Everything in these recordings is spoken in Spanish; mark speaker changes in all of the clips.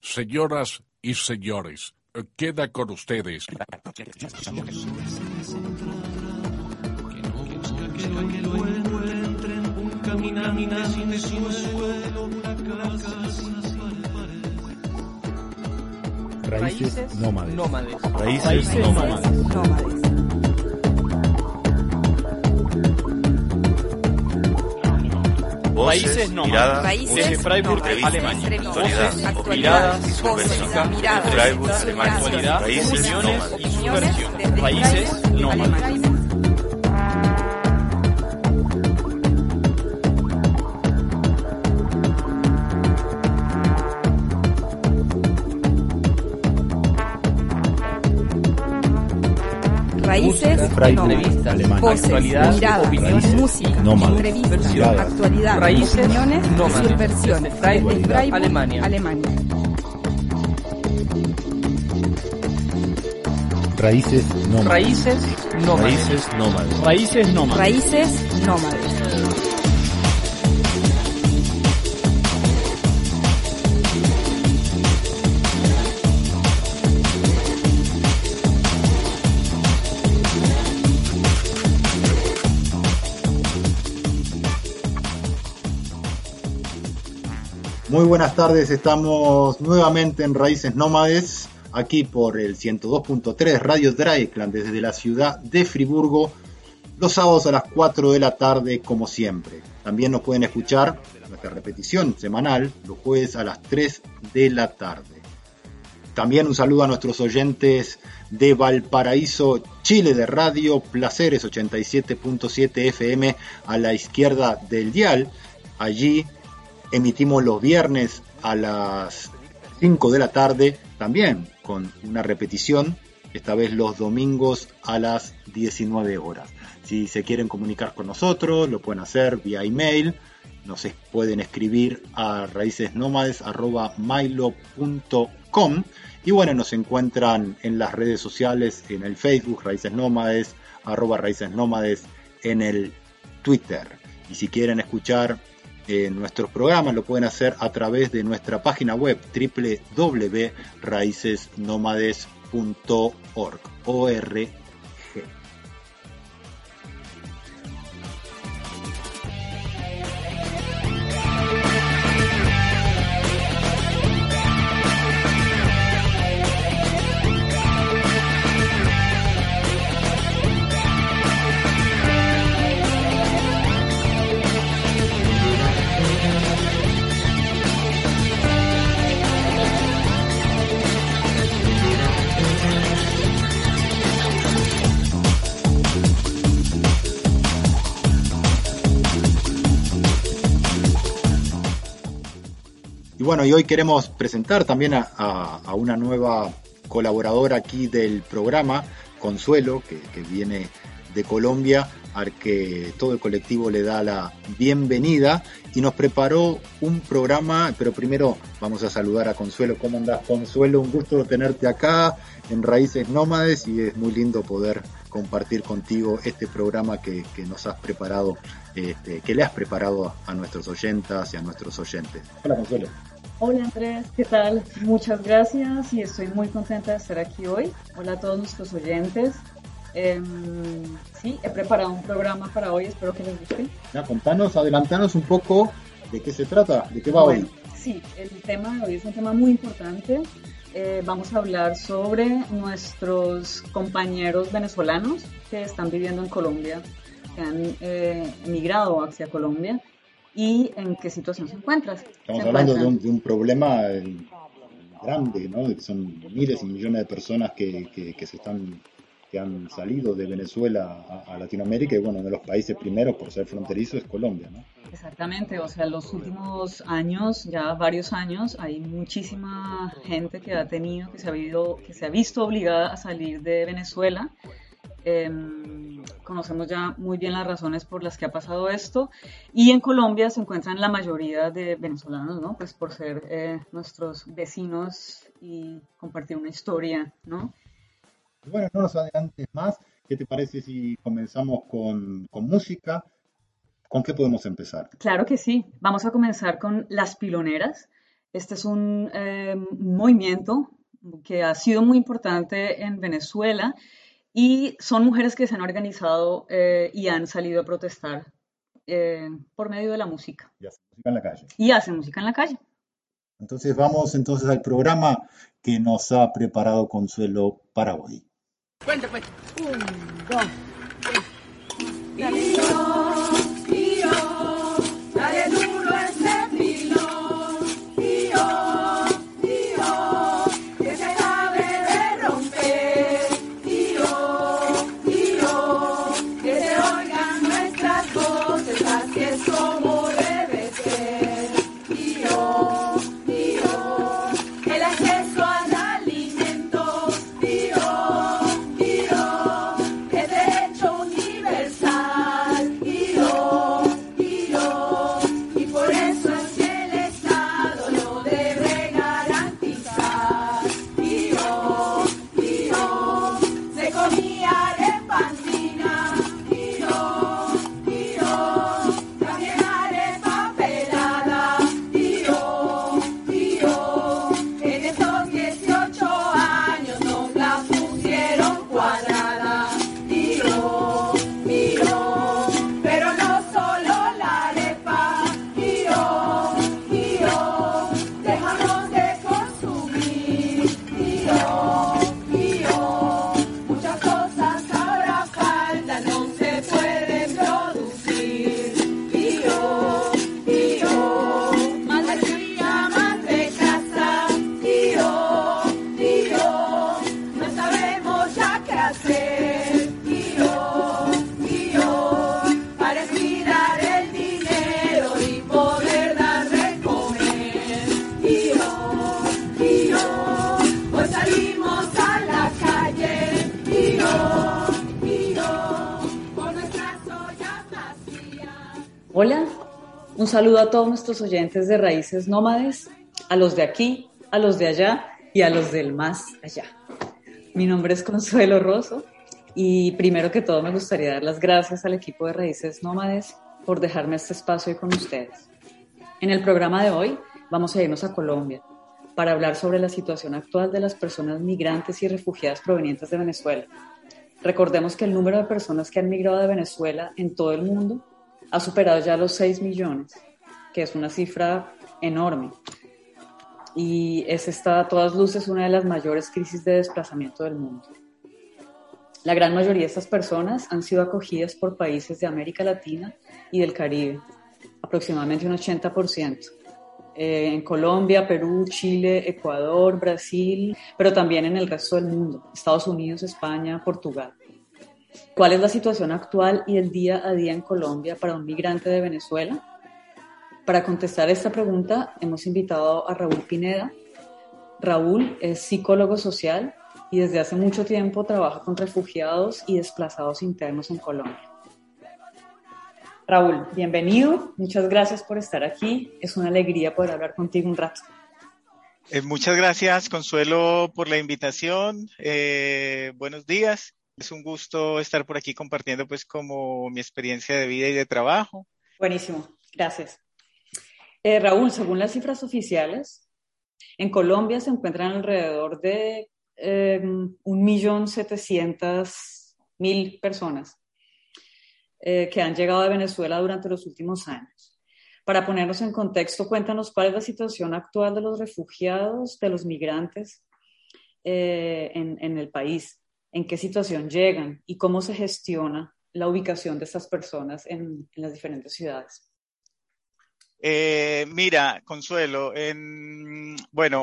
Speaker 1: Señoras y señores, queda con ustedes.
Speaker 2: Raíces nómades.
Speaker 3: Raíces nómades.
Speaker 4: Raíces nómades.
Speaker 3: Raíces
Speaker 4: Desde Freiburg, Alemania. Voces, miradas y subversión. Desde Freiburg, Alemania. Actualidad, opiniones y subversión. Raíces nómades.
Speaker 3: Raíces,
Speaker 2: entrevistas,
Speaker 3: voces,
Speaker 2: actualidad,
Speaker 3: miradas,
Speaker 2: opiniones,
Speaker 3: música,
Speaker 2: nómades,
Speaker 3: entrevistas,
Speaker 2: miradas,
Speaker 3: actualidad,
Speaker 2: raíces,
Speaker 3: opiniones y
Speaker 2: nómades,
Speaker 3: subversión.
Speaker 2: desde Freiburg,
Speaker 3: Alemania.
Speaker 2: Raíces nómades.
Speaker 4: Raíces nómades.
Speaker 2: Raíces nómades.
Speaker 4: Raíces nómades.
Speaker 3: Raíces nómades.
Speaker 5: Muy buenas tardes, estamos nuevamente en Raíces Nómades, aquí por el 102.3 Radio Dreieckland desde la ciudad de Friburgo, los sábados a las 4 de la tarde como siempre. También nos pueden escuchar nuestra repetición semanal los jueves a las 3 de la tarde. También un saludo a nuestros oyentes de Valparaíso, Chile, de Radio Placeres 87.7 FM a la izquierda del dial. Allí emitimos los viernes a las 5 de la tarde, también con una repetición, esta vez los domingos a las 19 horas. Si se quieren comunicar con nosotros, lo pueden hacer vía email, nos pueden escribir a raicesnomades@mailo.com y bueno, nos encuentran en las redes sociales, en el Facebook, Raíces Nómades, @Raíces Nómades, en el Twitter. Y si quieren escuchar nuestros programas, lo pueden hacer a través de nuestra página web www.raicesnomades.org. Y bueno, y hoy queremos presentar también a una nueva colaboradora aquí del programa, Consuelo, que viene de Colombia, al que todo el colectivo le da la bienvenida y nos preparó un programa, pero primero vamos a saludar a Consuelo. ¿Cómo andás, Consuelo? Un gusto tenerte acá en Raíces Nómades y es muy lindo poder compartir contigo este programa que nos has preparado, que le has preparado a nuestros oyentas y a nuestros oyentes. Hola, Consuelo.
Speaker 6: Hola Andrés, ¿qué tal? Muchas gracias y estoy muy contenta de estar aquí hoy. Hola a todos nuestros oyentes. Sí, he preparado un programa para hoy, espero que les guste.
Speaker 5: Ya, adelantanos un poco de qué se trata, de qué va hoy.
Speaker 6: Sí, el tema de hoy es un tema muy importante. Vamos a hablar sobre nuestros compañeros venezolanos que están viviendo en Colombia, que han emigrado hacia Colombia. ¿Y en qué situación se encuentran?
Speaker 5: Estamos hablando de un problema grande, ¿no? Son miles y millones de personas que han salido de Venezuela a Latinoamérica y bueno, uno de los países primeros por ser fronterizo es Colombia, ¿no?
Speaker 6: Exactamente, o sea, los últimos años, ya varios años, hay muchísima gente que se ha visto obligada a salir de Venezuela. Conocemos ya muy bien las razones por las que ha pasado esto y en Colombia se encuentran la mayoría de venezolanos, ¿no? Pues por ser nuestros vecinos y compartir una historia, ¿no?
Speaker 5: Bueno, no nos adelantes más. ¿Qué te parece si comenzamos con música? ¿Con qué podemos empezar?
Speaker 6: Claro que sí. Vamos a comenzar con Las Piloneras. Este es un movimiento que ha sido muy importante en Venezuela y son mujeres que se han organizado y han salido a protestar por medio de la música.
Speaker 5: Y hace música en la calle.
Speaker 6: Y hacen música en la calle.
Speaker 5: Entonces vamos al programa que nos ha preparado Consuelo para hoy.
Speaker 3: Cuenta, pues. 1, 2, 3.
Speaker 7: Dale duro ese filo, que se acabe de romper, que se oigan nuestras voces, así es como debe ser, el acceso al alimento, es derecho universal, y por eso es que el Estado lo debe garantizar, se comía arepa andina, también arepa pelada, en estos 18 años nos la pusieron cuadrada, pero no solo la arepa, dejamos de consumir, muchas cosas ahora faltan, no se pueden producir, más de fría, más de casa, no sabemos ya qué hacer, para estirar el dinero y poder dar de comer, hoy salimos a la calle, por nuestras ollas vacías.
Speaker 6: Hola, un saludo a todos nuestros oyentes de Raíces Nómades, a los de aquí, a los de allá y a los del más allá. Mi nombre es Consuelo Rosso y primero que todo me gustaría dar las gracias al equipo de Raíces Nómades por dejarme este espacio hoy con ustedes. En el programa de hoy vamos a irnos a Colombia para hablar sobre la situación actual de las personas migrantes y refugiadas provenientes de Venezuela. Recordemos que el número de personas que han migrado de Venezuela en todo el mundo ha superado ya los 6 millones, que es una cifra enorme. Y es esta, a todas luces, una de las mayores crisis de desplazamiento del mundo. La gran mayoría de estas personas han sido acogidas por países de América Latina y del Caribe, aproximadamente un 80%. En Colombia, Perú, Chile, Ecuador, Brasil, pero también en el resto del mundo, Estados Unidos, España, Portugal. ¿Cuál es la situación actual y el día a día en Colombia para un migrante de Venezuela? Para contestar esta pregunta hemos invitado a Raúl Pineda. Raúl es psicólogo social y desde hace mucho tiempo trabaja con refugiados y desplazados internos en Colombia. Raúl, bienvenido. Muchas gracias por estar aquí. Es una alegría poder hablar contigo un rato.
Speaker 8: Muchas gracias, Consuelo, por la invitación. Buenos días. Es un gusto estar por aquí compartiendo pues como mi experiencia de vida y de trabajo.
Speaker 6: Buenísimo, gracias. Raúl, según las cifras oficiales, en Colombia se encuentran alrededor de 1.700.000 personas que han llegado de Venezuela durante los últimos años. Para ponernos en contexto, cuéntanos cuál es la situación actual de los refugiados, de los migrantes en el país, en qué situación llegan y cómo se gestiona la ubicación de estas personas en las diferentes ciudades.
Speaker 8: Mira, Consuelo, el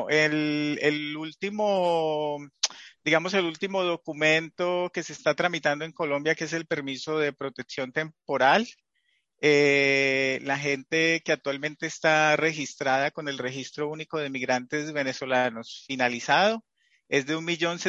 Speaker 8: último documento que se está tramitando en Colombia, que es el permiso de protección temporal, la gente que actualmente está registrada con el Registro Único de Migrantes Venezolanos finalizado es de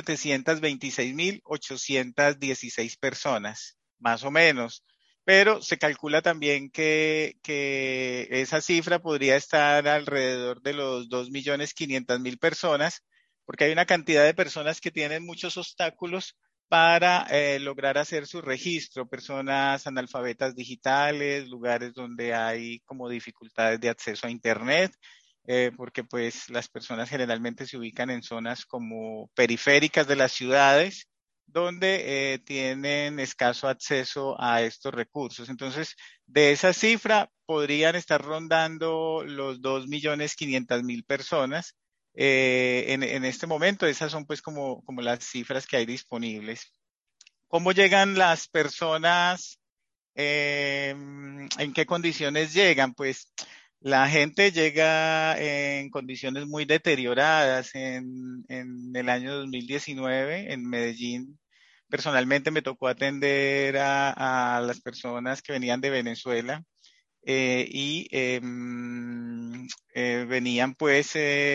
Speaker 8: 1.726.816 personas, más o menos. Pero se calcula también que esa cifra podría estar alrededor de los 2.500.000 personas, porque hay una cantidad de personas que tienen muchos obstáculos para lograr hacer su registro, personas analfabetas digitales, lugares donde hay como dificultades de acceso a Internet. porque pues las personas generalmente se ubican en zonas como periféricas de las ciudades, donde tienen escaso acceso a estos recursos. Entonces, de esa cifra podrían estar rondando los 2.500.000 personas. En este momento, esas son pues como las cifras que hay disponibles. ¿Cómo llegan las personas? ¿En qué condiciones llegan? Pues la gente llega en condiciones muy deterioradas. En el año 2019, en Medellín, personalmente me tocó atender a las personas que venían de Venezuela venían pues,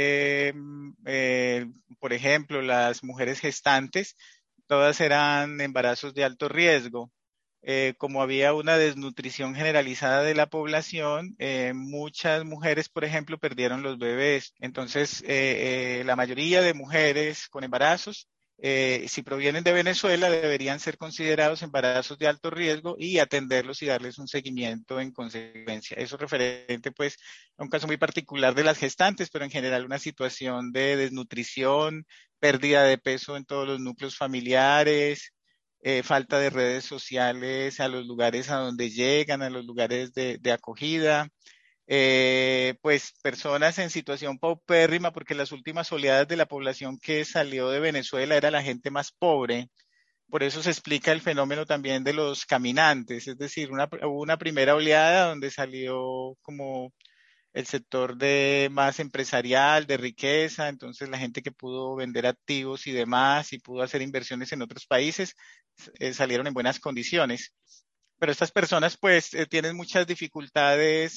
Speaker 8: por ejemplo, las mujeres gestantes, todas eran embarazos de alto riesgo. Como había una desnutrición generalizada de la población, muchas mujeres, por ejemplo, perdieron los bebés. Entonces, la mayoría de mujeres con embarazos, si provienen de Venezuela, deberían ser considerados embarazos de alto riesgo y atenderlos y darles un seguimiento en consecuencia. Eso referente, pues, a un caso muy particular de las gestantes, pero en general una situación de desnutrición, pérdida de peso en todos los núcleos familiares, falta de redes sociales a los lugares a donde llegan, a los lugares de acogida, pues personas en situación paupérrima, porque las últimas oleadas de la población que salió de Venezuela era la gente más pobre. Por eso se explica el fenómeno también de los caminantes, es decir, hubo una primera oleada donde salió como el sector de más empresarial, de riqueza, entonces la gente que pudo vender activos y demás y pudo hacer inversiones en otros países salieron en buenas condiciones. Pero estas personas pues tienen muchas dificultades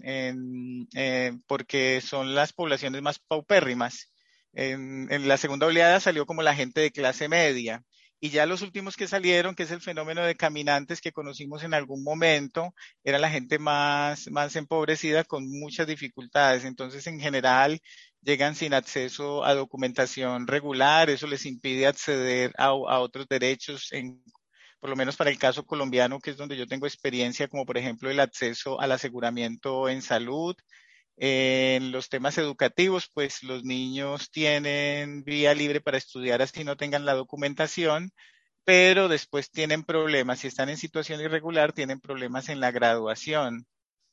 Speaker 8: porque son las poblaciones más paupérrimas. En la segunda oleada salió como la gente de clase media. Y ya los últimos que salieron, que es el fenómeno de caminantes que conocimos en algún momento, era la gente más empobrecida con muchas dificultades. Entonces, en general, llegan sin acceso a documentación regular, eso les impide acceder a otros derechos, por lo menos para el caso colombiano, que es donde yo tengo experiencia, como por ejemplo el acceso al aseguramiento en salud. En los temas educativos, pues los niños tienen vía libre para estudiar así no tengan la documentación, pero después tienen problemas, si están en situación irregular, tienen problemas en la graduación.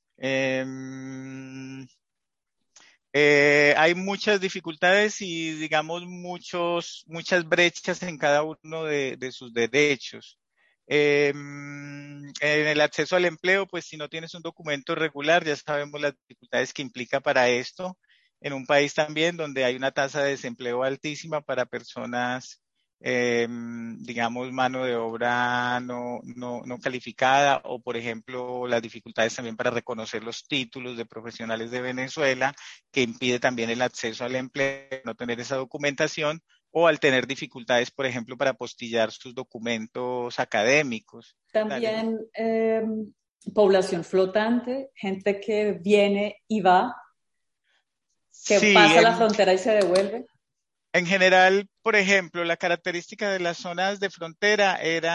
Speaker 8: Hay muchas dificultades y, digamos, muchas brechas en cada uno de sus derechos. En el acceso al empleo, pues si no tienes un documento regular, ya sabemos las dificultades que implica para esto, en un país también donde hay una tasa de desempleo altísima para personas, digamos, mano de obra no calificada, o por ejemplo las dificultades también para reconocer los títulos de profesionales de Venezuela, que impide también el acceso al empleo, no tener esa documentación, o al tener dificultades, por ejemplo, para apostillar sus documentos académicos.
Speaker 6: También población flotante, gente que viene y va, que
Speaker 8: sí,
Speaker 6: pasa la frontera y se devuelve.
Speaker 8: En general, por ejemplo, la característica de las zonas de frontera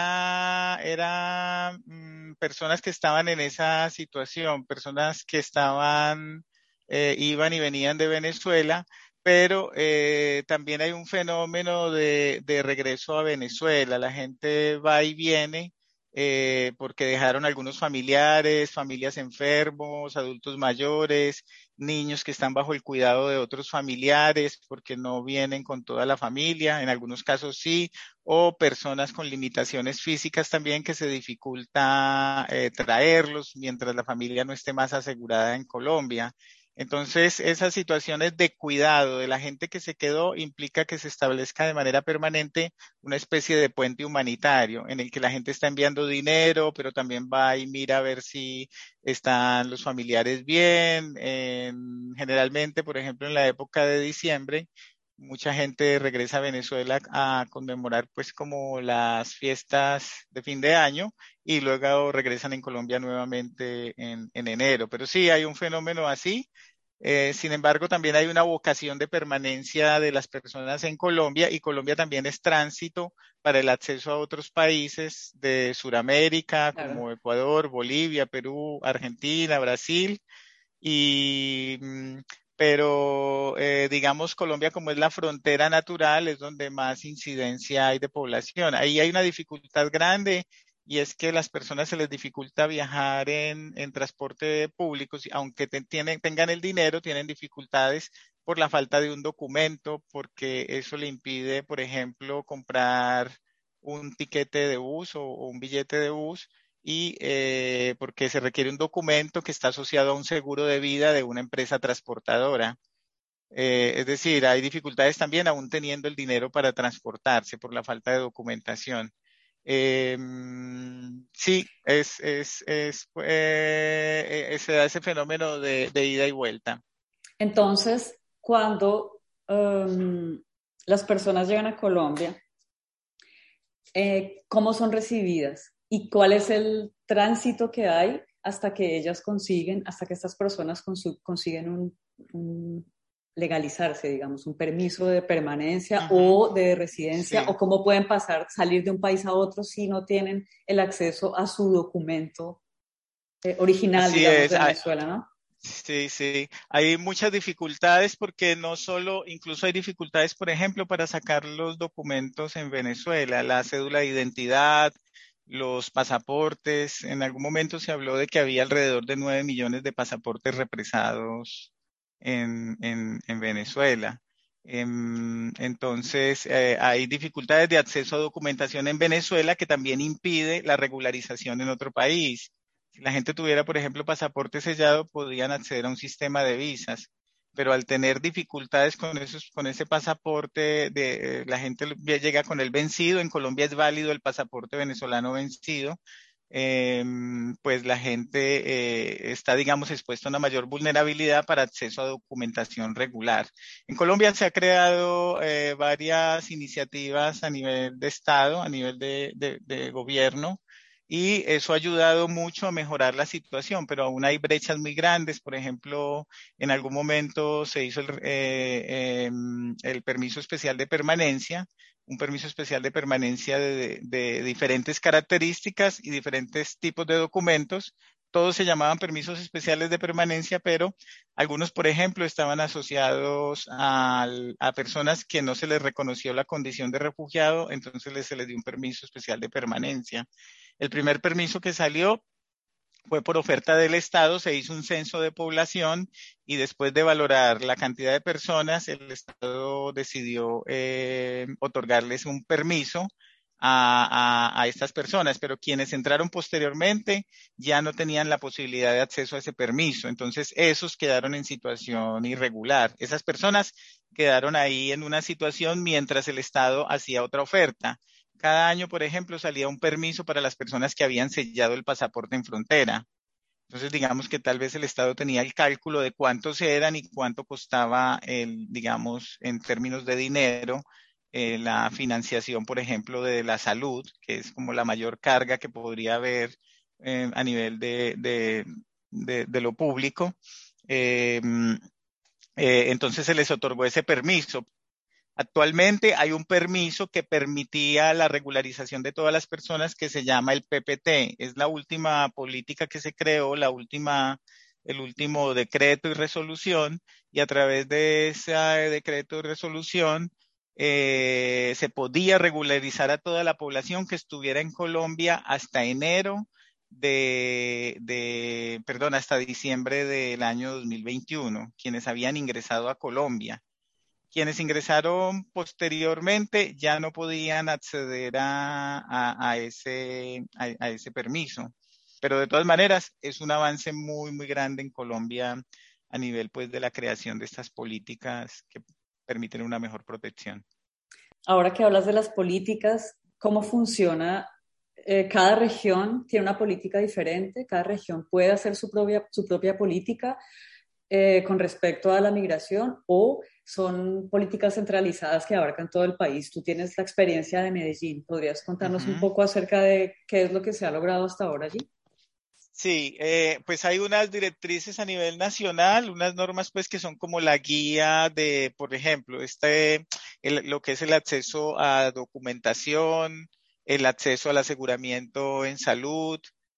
Speaker 8: era personas que estaban en esa situación, personas que iban y venían de Venezuela, pero también hay un fenómeno de regreso a Venezuela. La gente va y viene porque dejaron algunos familias enfermos, adultos mayores, niños que están bajo el cuidado de otros familiares porque no vienen con toda la familia, en algunos casos sí, o personas con limitaciones físicas también que se dificulta traerlos mientras la familia no esté más asegurada en Colombia. Entonces, esas situaciones de cuidado de la gente que se quedó implica que se establezca de manera permanente una especie de puente humanitario en el que la gente está enviando dinero, pero también va y mira a ver si están los familiares bien. Generalmente, por ejemplo, en la época de diciembre, mucha gente regresa a Venezuela a conmemorar pues como las fiestas de fin de año y luego regresan en Colombia nuevamente en enero. Pero sí, hay un fenómeno así. Sin embargo, también hay una vocación de permanencia de las personas en Colombia, y Colombia también es tránsito para el acceso a otros países de Sudamérica,
Speaker 6: Claro.
Speaker 8: como Ecuador, Bolivia, Perú, Argentina, Brasil. Y pero digamos Colombia como es la frontera natural es donde más incidencia hay de población. Ahí hay una dificultad grande y es que las personas se les dificulta viajar en transporte público, aunque tengan el dinero, tienen dificultades por la falta de un documento, porque eso le impide, por ejemplo, comprar un tiquete de bus o un billete de bus y porque se requiere un documento que está asociado a un seguro de vida de una empresa transportadora. Es decir, hay dificultades también aún teniendo el dinero para transportarse por la falta de documentación. Eh, sí, se da ese fenómeno de ida y vuelta.
Speaker 6: Entonces, cuando las personas llegan a Colombia, ¿cómo son recibidas? ¿Y cuál es el tránsito que hay hasta que ellas hasta que estas personas consiguen legalizarse, digamos, un permiso de permanencia o de residencia,
Speaker 8: Sí.
Speaker 6: o cómo pueden salir de un país a otro si no tienen el acceso a su documento original,
Speaker 8: Así
Speaker 6: digamos,
Speaker 8: es.
Speaker 6: de Venezuela, ¿no?
Speaker 8: Sí, sí. Hay muchas dificultades porque no solo, incluso hay dificultades, por ejemplo, para sacar los documentos en Venezuela, la cédula de identidad, los pasaportes. En algún momento se habló de que había alrededor de 9 millones de pasaportes represados en Venezuela. Entonces, hay dificultades de acceso a documentación en Venezuela que también impide la regularización en otro país. Si la gente tuviera, por ejemplo, pasaporte sellado, podrían acceder a un sistema de visas, pero al tener dificultades con ese pasaporte, la gente llega con el vencido. En Colombia es válido el pasaporte venezolano vencido, pues la gente está, digamos, expuesta a una mayor vulnerabilidad para acceso a documentación regular. En Colombia se ha creado varias iniciativas a nivel de Estado, a nivel de gobierno, y eso ha ayudado mucho a mejorar la situación, pero aún hay brechas muy grandes. Por ejemplo, en algún momento se hizo el permiso especial de permanencia, un permiso especial de permanencia de diferentes características y diferentes tipos de documentos. Todos se llamaban permisos especiales de permanencia, pero algunos, por ejemplo, estaban asociados a personas que no se les reconoció la condición de refugiado, entonces se les dio un permiso especial de permanencia. El primer permiso que salió fue por oferta del Estado, se hizo un censo de población y después de valorar la cantidad de personas, el Estado decidió otorgarles un permiso a estas personas, pero quienes entraron posteriormente ya no tenían la posibilidad de acceso a ese permiso. Entonces, esos quedaron en situación irregular. Esas personas quedaron ahí en una situación mientras el Estado hacía otra oferta. Cada año, por ejemplo, salía un permiso para las personas que habían sellado el pasaporte en frontera. Entonces, digamos que tal vez el Estado tenía el cálculo de cuántos eran y cuánto costaba, digamos, en términos de dinero, la financiación, por ejemplo, de la salud, que es como la mayor carga que podría haber a nivel de lo público. Entonces se les otorgó ese permiso. Actualmente hay un permiso que permitía la regularización de todas las personas que se llama el PPT. Es la última política que se creó, el último decreto y resolución, y a través de ese decreto y resolución se podía regularizar a toda la población que estuviera en Colombia hasta hasta diciembre del año 2021, quienes habían ingresado a Colombia. Quienes ingresaron posteriormente ya no podían acceder a ese permiso. Pero de todas maneras es un avance muy, muy grande en Colombia a nivel pues de la creación de estas políticas que permiten una mejor protección.
Speaker 6: Ahora que hablas de las políticas, ¿cómo funciona? Cada región tiene una política diferente, cada región puede hacer su propia política con respecto a la migración, o son políticas centralizadas que abarcan todo el país. Tú tienes la experiencia de Medellín. ¿Podrías contarnos un poco acerca de qué es lo que se ha logrado hasta ahora allí?
Speaker 8: Sí, pues hay unas directrices a nivel nacional, unas normas pues que son como la guía de, por ejemplo, lo que es el acceso a documentación, el acceso al aseguramiento en salud,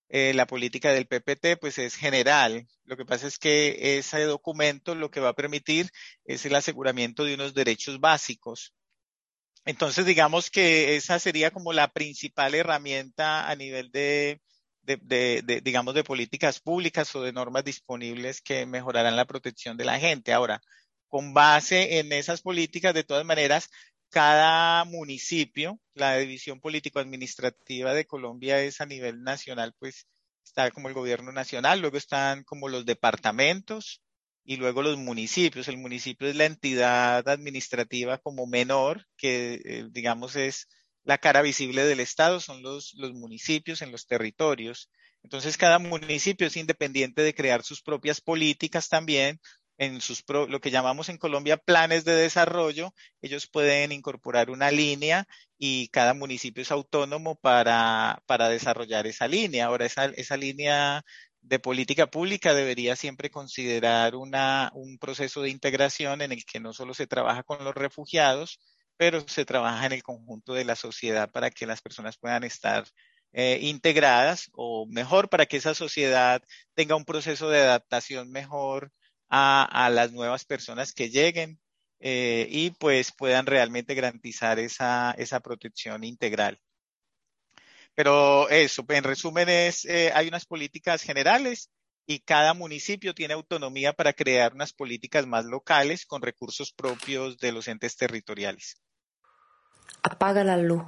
Speaker 8: la política del PPT pues es general. Lo que pasa es que ese documento lo que va a permitir es el aseguramiento de unos derechos básicos. Entonces, digamos que esa sería como la principal herramienta a nivel digamos, de políticas públicas o de normas disponibles que mejorarán la protección de la gente. Ahora, con base en esas políticas, de todas maneras, cada municipio, la división político-administrativa de Colombia es a nivel nacional, pues está como el gobierno nacional, luego están como los departamentos y luego los municipios. El municipio es la entidad administrativa como menor, que digamos es la cara visible del Estado, son los municipios en los territorios. Entonces cada municipio es independiente de crear sus propias políticas también, en lo que llamamos en Colombia planes de desarrollo. Ellos pueden incorporar una línea y cada municipio es autónomo para desarrollar esa línea. Ahora, esa línea de política pública debería siempre considerar un proceso de integración en el que no solo se trabaja con los refugiados, pero se trabaja en el conjunto de la sociedad para que las personas puedan estar integradas, o mejor, para que esa sociedad tenga un proceso de adaptación mejor a las nuevas personas que lleguen y pues puedan realmente garantizar esa protección integral. Pero eso, en resumen, hay unas políticas generales y cada municipio tiene autonomía para crear unas políticas más locales con recursos propios de los entes territoriales.
Speaker 9: Apaga la luz,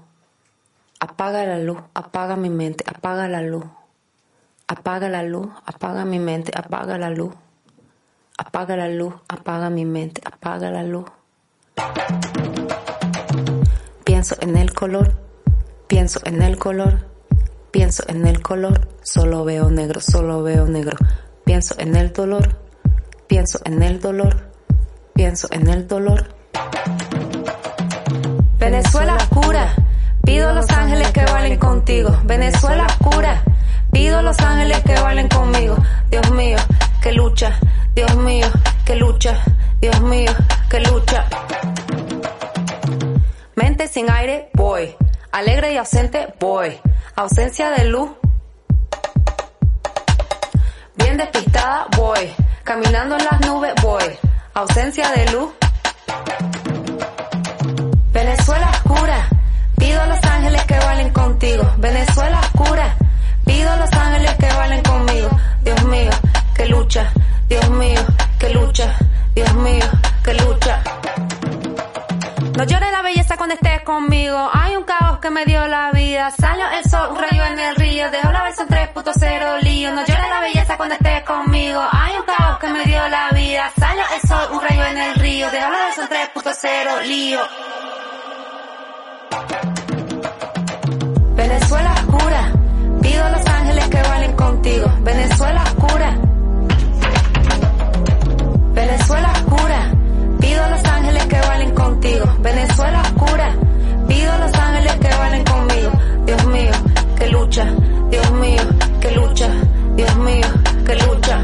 Speaker 9: apaga mi mente, apaga la luz, apaga mi mente, apaga la luz, apaga mi mente, apaga la luz. Pienso en el color, pienso en el color, pienso en el color, solo veo negro, pienso en el dolor, pienso en el dolor, pienso en el dolor. Venezuela oscura, pido los ángeles que bailen contigo. Venezuela oscura, pido los ángeles que bailen conmigo. Dios mío, que lucha, Dios mío, que lucha, Dios mío, que lucha. Mente sin aire, voy. Alegre y ausente, voy. Ausencia de luz. Bien despistada, voy. Caminando en las nubes, voy. Ausencia de luz. Venezuela oscura, pido a los ángeles que bailen contigo. Venezuela oscura, pido a los ángeles que bailen conmigo. Dios mío, que lucha, Dios mío, que lucha, Dios mío, que lucha. No llores la belleza cuando estés conmigo. Hay un caos que me dio la vida. Salió el sol, un rayo en el río. Dejó la versión 3.0 lío. No llores la belleza cuando estés conmigo. Hay un caos que me dio la vida. Salió el sol, un rayo en el río. Dejó la versión 3.0 lío. Venezuela oscura, pido a los ángeles que bailen contigo. Venezuela oscura, Venezuela oscura, pido a los ángeles que bailen contigo. Venezuela oscura, pido a los ángeles que bailen conmigo. Dios mío, que lucha, Dios mío, que lucha, Dios mío, que lucha.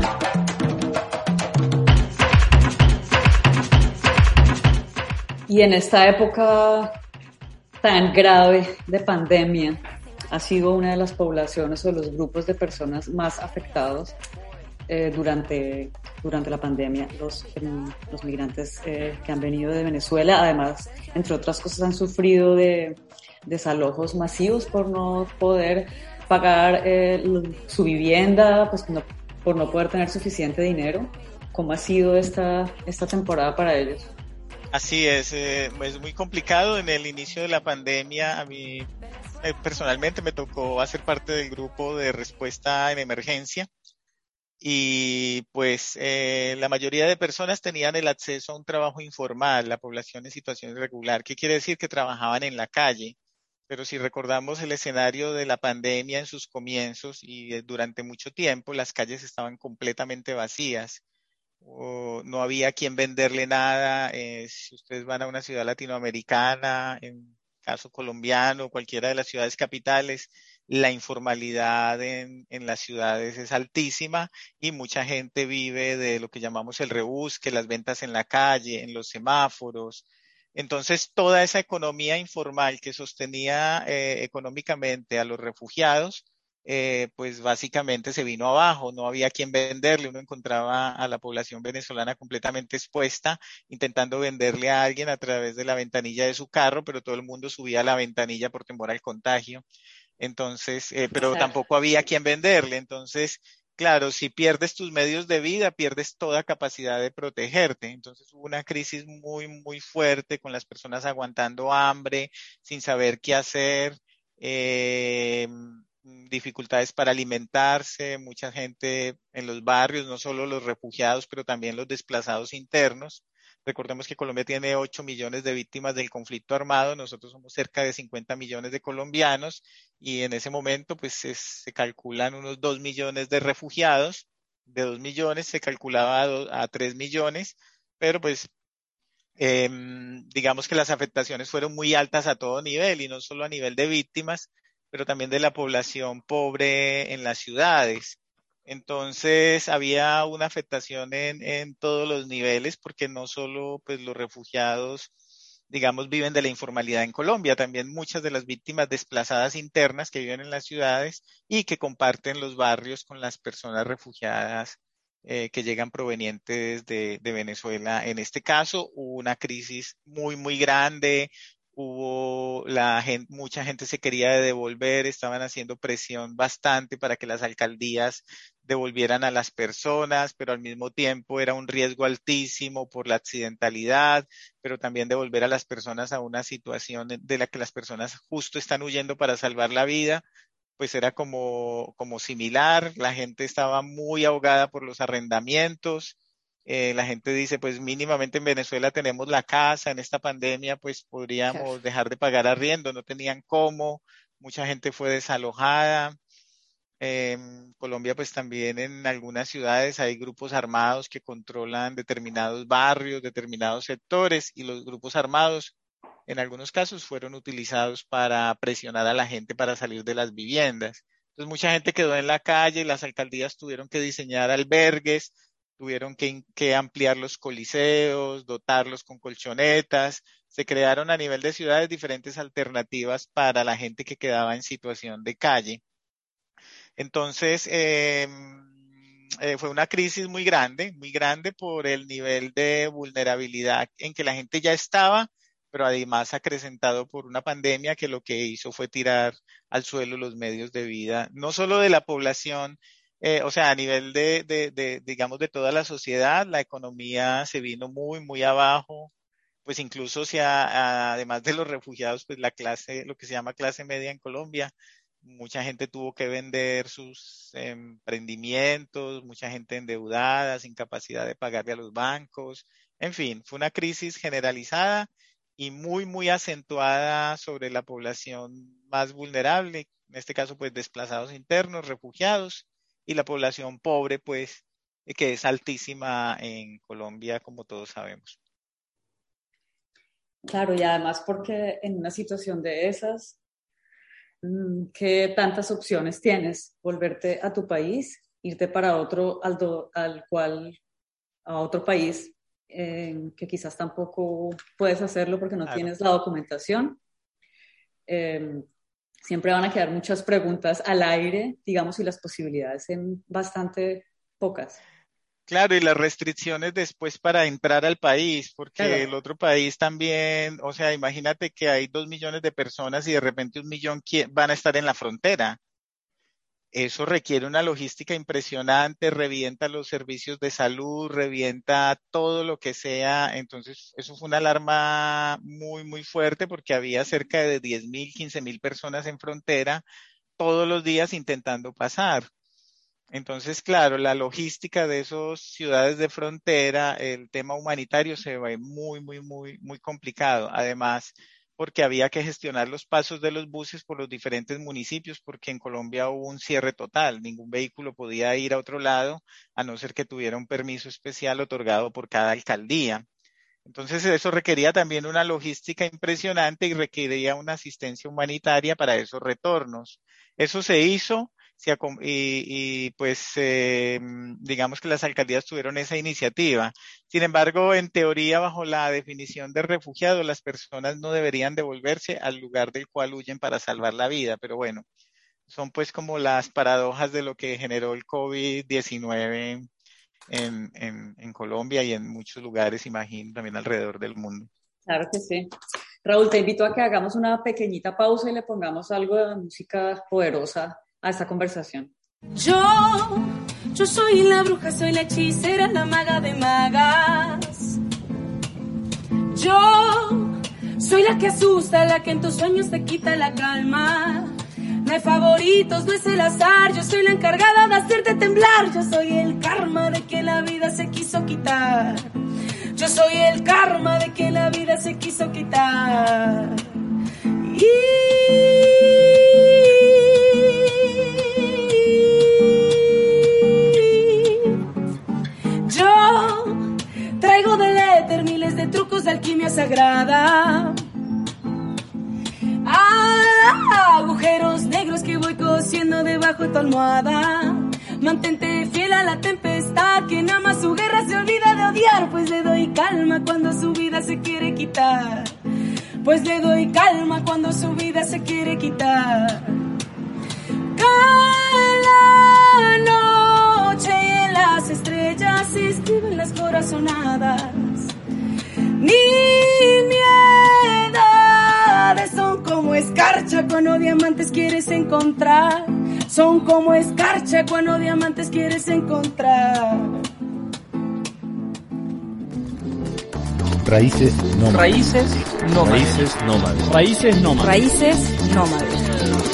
Speaker 6: Y en esta época tan grave de pandemia, ha sido una de las poblaciones o los grupos de personas más afectados durante la pandemia, los migrantes que han venido de Venezuela. Además, entre otras cosas, han sufrido de desalojos masivos por no poder pagar su vivienda, pues por no poder tener suficiente dinero. ¿Cómo ha sido esta temporada para ellos?
Speaker 8: Así es muy complicado. En el inicio de la pandemia, a mí personalmente me tocó hacer parte del grupo de respuesta en emergencia y pues la mayoría de personas tenían el acceso a un trabajo informal, la población en situación irregular. ¿Qué quiere decir? Que trabajaban en la calle. Pero si recordamos el escenario de la pandemia en sus comienzos y durante mucho tiempo, las calles estaban completamente vacías. O no había quien venderle nada. Si ustedes van a una ciudad latinoamericana, en caso colombiano, cualquiera de las ciudades capitales, la informalidad en las ciudades es altísima y mucha gente vive de lo que llamamos el rebusque, las ventas en la calle, en los semáforos. Entonces, toda esa economía informal que sostenía económicamente a los refugiados, pues básicamente se vino abajo, no había quien venderle, uno encontraba a la población venezolana completamente expuesta, intentando venderle a alguien a través de la ventanilla de su carro, pero todo el mundo subía a la ventanilla por temor al contagio. Entonces, pero
Speaker 6: Exacto.
Speaker 8: tampoco había quien venderle. Entonces, claro, si pierdes tus medios de vida, pierdes toda capacidad de protegerte. Entonces hubo una crisis muy, muy fuerte con las personas aguantando hambre, sin saber qué hacer, dificultades para alimentarse, mucha gente en los barrios, no solo los refugiados, pero también los desplazados internos. Recordemos que Colombia tiene 8 millones de víctimas del conflicto armado, nosotros somos cerca de 50 millones de colombianos y en ese momento pues se calculan unos 2 millones de refugiados, de 2 millones se calculaba a 3 millones, pero pues digamos que las afectaciones fueron muy altas a todo nivel y no solo a nivel de víctimas, pero también de la población pobre en las ciudades. Entonces había una afectación en todos los niveles porque no solo pues los refugiados, digamos, viven de la informalidad en Colombia, también muchas de las víctimas desplazadas internas que viven en las ciudades y que comparten los barrios con las personas refugiadas que llegan provenientes de Venezuela. En este caso hubo una crisis muy, muy grande, mucha gente se quería devolver, estaban haciendo presión bastante para que las alcaldías devolvieran a las personas, pero al mismo tiempo era un riesgo altísimo por la accidentalidad, pero también devolver a las personas a una situación de la que las personas justo están huyendo para salvar la vida, pues era como similar, la gente estaba muy ahogada por los arrendamientos, la gente dice, pues mínimamente en Venezuela tenemos la casa, en esta pandemia pues podríamos dejar de pagar arriendo, no tenían cómo, mucha gente fue desalojada. En Colombia pues también en algunas ciudades hay grupos armados que controlan determinados barrios, determinados sectores y los grupos armados en algunos casos fueron utilizados para presionar a la gente para salir de las viviendas. Entonces mucha gente quedó en la calle, las alcaldías tuvieron que diseñar albergues, tuvieron que ampliar los coliseos, dotarlos con colchonetas, se crearon a nivel de ciudades diferentes alternativas para la gente que quedaba en situación de calle. Entonces, fue una crisis muy grande por el nivel de vulnerabilidad en que la gente ya estaba, pero además acrecentado por una pandemia que lo que hizo fue tirar al suelo los medios de vida, no solo de la población, o sea, a nivel digamos, de toda la sociedad, la economía se vino muy, muy abajo, pues incluso además de los refugiados, pues lo que se llama clase media en Colombia, mucha gente tuvo que vender sus emprendimientos, mucha gente endeudada, sin capacidad de pagarle a los bancos. En fin, fue una crisis generalizada y muy, muy acentuada sobre la población más vulnerable, en este caso, pues desplazados internos, refugiados, y la población pobre, pues, que es altísima en Colombia, como todos sabemos.
Speaker 6: Claro, y además porque en una situación de esas, ¿qué tantas opciones tienes? Volverte a tu país, irte para otro, a otro país que quizás tampoco puedes hacerlo porque no tienes la documentación. Siempre van a quedar muchas preguntas al aire, digamos, y las posibilidades son bastante pocas.
Speaker 8: Claro, y las restricciones después para entrar al país, porque el otro país también, o sea, imagínate que hay 2 millones de personas y de repente 1 millón van a estar en la frontera. Eso requiere una logística impresionante, revienta los servicios de salud, revienta todo lo que sea. Entonces, eso fue una alarma muy, muy fuerte porque había cerca de 10.000, 15.000 personas en frontera todos los días intentando pasar. Entonces, claro, la logística de esas ciudades de frontera, el tema humanitario se ve muy, muy, muy, muy complicado. Además, porque había que gestionar los pasos de los buses por los diferentes municipios, porque en Colombia hubo un cierre total. Ningún vehículo podía ir a otro lado, a no ser que tuviera un permiso especial otorgado por cada alcaldía. Entonces, eso requería también una logística impresionante y requería una asistencia humanitaria para esos retornos. Eso se hizo. Pues digamos que las alcaldías tuvieron esa iniciativa. Sin embargo, en teoría, bajo la definición de refugiado, las personas no deberían devolverse al lugar del cual huyen para salvar la vida. Pero bueno, son pues como las paradojas de lo que generó el COVID-19 en Colombia y en muchos lugares, imagino, también alrededor del mundo.
Speaker 6: Claro que sí. Raúl, te invito a que hagamos una pequeñita pausa y le pongamos algo de música poderosa a esta conversación.
Speaker 7: Yo soy la bruja, soy la hechicera, la maga de magas. Yo soy la que asusta, la que en tus sueños te quita la calma. No hay favoritos, no es el azar, yo soy la encargada de hacerte temblar. Yo soy el karma de que la vida se quiso quitar. Yo soy el karma de que la vida se quiso quitar. Yo traigo del éter miles de trucos de alquimia sagrada. Agujeros negros que voy cosiendo debajo de tu almohada. Mantente fiel a la tempestad, que nada más su guerra se olvida de odiar. Pues le doy calma cuando su vida se quiere quitar. Pues le doy calma cuando su vida se quiere quitar. Cae la noche y en las estrellas se escriben las corazonadas. Ni miedades son como escarcha cuando diamantes quieres encontrar. Son como escarcha cuando diamantes quieres encontrar.
Speaker 2: Raíces nómades.
Speaker 4: Raíces nómades.
Speaker 2: Raíces nómades.
Speaker 4: Raíces nómades.
Speaker 6: Raíces nómades.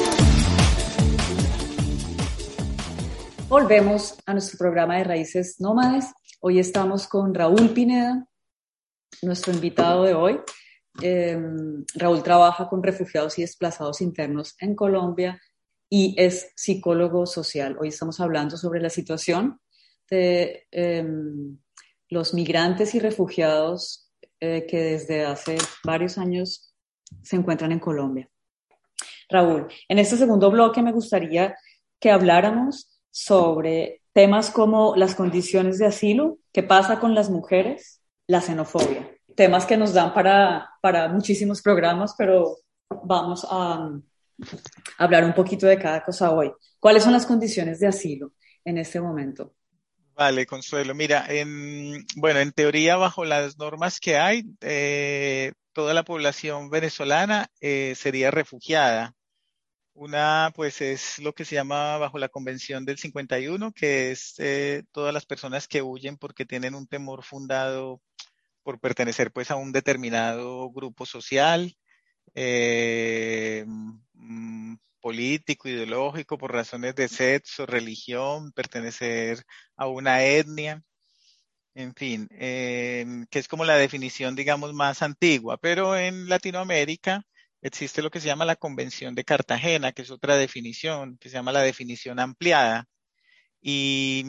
Speaker 6: Volvemos a nuestro programa de Raíces Nómades. Hoy estamos con Raúl Pineda, nuestro invitado de hoy. Raúl trabaja con refugiados y desplazados internos en Colombia y es psicólogo social. Hoy estamos hablando sobre la situación de los migrantes y refugiados que desde hace varios años se encuentran en Colombia. Raúl, en este segundo bloque me gustaría que habláramos sobre temas como las condiciones de asilo, qué pasa con las mujeres, la xenofobia. Temas que nos dan para muchísimos programas, pero vamos a hablar un poquito de cada cosa hoy. ¿Cuáles son las condiciones de asilo en este momento?
Speaker 8: Vale, Consuelo. Mira, bueno, en teoría, bajo las normas que hay, toda la población venezolana sería refugiada. Una, pues, es lo que se llama bajo la Convención del 51, que es todas las personas que huyen porque tienen un temor fundado por pertenecer, pues, a un determinado grupo social, político, ideológico, por razones de sexo, religión, pertenecer a una etnia, en fin, que es como la definición, digamos, más antigua. Pero en Latinoamérica existe lo que se llama la Convención de Cartagena, que es otra definición, que se llama la definición ampliada. Y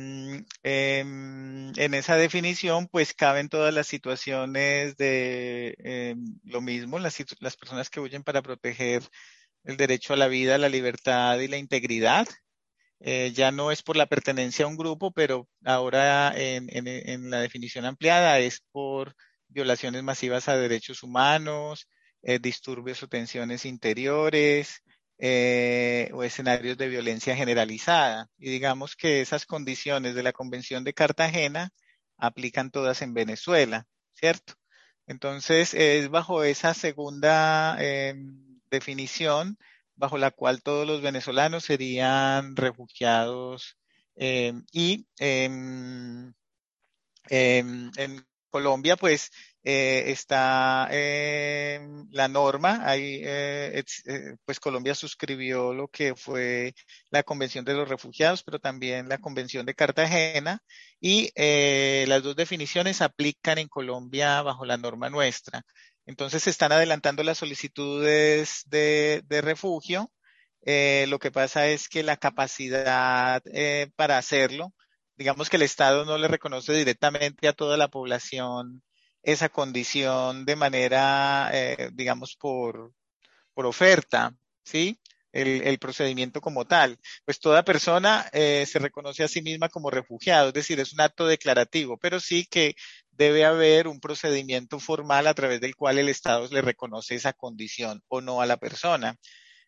Speaker 8: en esa definición, pues, caben todas las situaciones de lo mismo, las personas que huyen para proteger el derecho a la vida, la libertad y la integridad. Ya no es por la pertenencia a un grupo, pero ahora en la definición ampliada es por violaciones masivas a derechos humanos, disturbios o tensiones interiores, o escenarios de violencia generalizada. Y digamos que esas condiciones de la Convención de Cartagena aplican todas en Venezuela, ¿cierto? Entonces, es bajo esa segunda definición bajo la cual todos los venezolanos serían refugiados y en Colombia, pues, está la norma, pues Colombia suscribió lo que fue la Convención de los Refugiados, pero también la Convención de Cartagena, y las dos definiciones aplican en Colombia bajo la norma nuestra. Entonces se están adelantando las solicitudes de refugio. Lo que pasa es que la capacidad para hacerlo, digamos que el Estado no le reconoce directamente a toda la población esa condición de manera, digamos, por oferta, ¿sí? El procedimiento como tal. Pues toda persona se reconoce a sí misma como refugiado, es decir, es un acto declarativo, pero sí que debe haber un procedimiento formal a través del cual el Estado le reconoce esa condición o no a la persona.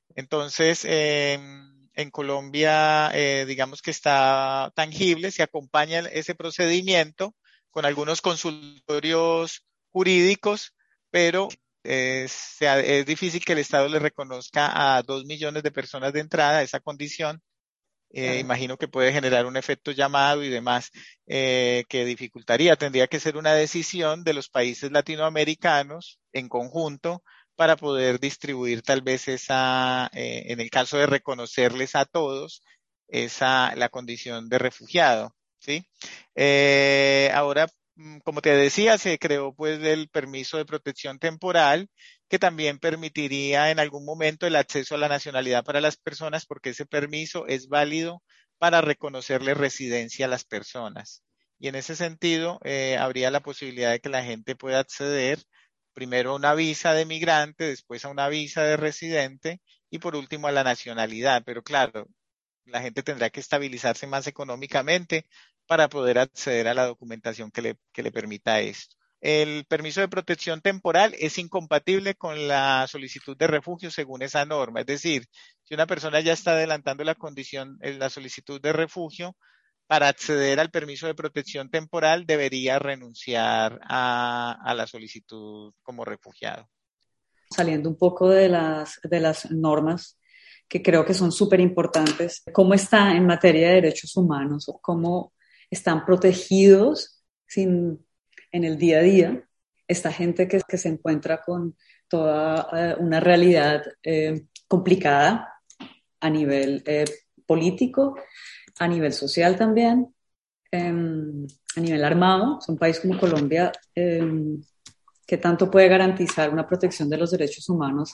Speaker 8: Entonces, en Colombia, digamos que está tangible, se acompaña ese procedimiento con algunos consultorios jurídicos, pero es difícil que el Estado le reconozca a 2 millones de personas de entrada esa condición. Imagino que puede generar un efecto llamado y demás que dificultaría. Tendría que ser una decisión de los países latinoamericanos en conjunto para poder distribuir tal vez en el caso de reconocerles a todos, la condición de refugiado, ¿sí? Ahora, como te decía, se creó pues el permiso de protección temporal, que también permitiría en algún momento el acceso a la nacionalidad para las personas, porque ese permiso es válido para reconocerle residencia a las personas. Y en ese sentido, habría la posibilidad de que la gente pueda acceder primero a una visa de migrante, después a una visa de residente y por último a la nacionalidad. Pero claro, la gente tendrá que estabilizarse más económicamente para poder acceder a la documentación que le permita esto. El permiso de protección temporal es incompatible con la solicitud de refugio según esa norma. Es decir, si una persona ya está adelantando la condición en la solicitud de refugio, para acceder al permiso de protección temporal debería renunciar a la solicitud como refugiado.
Speaker 6: Saliendo un poco de las normas que creo que son súper importantes, ¿cómo está en materia de derechos humanos? ¿Cómo están protegidos en el día a día esta gente que se encuentra con toda una realidad complicada a nivel político, a nivel social también, a nivel armado? Es un país como Colombia que tanto puede garantizar una protección de los derechos humanos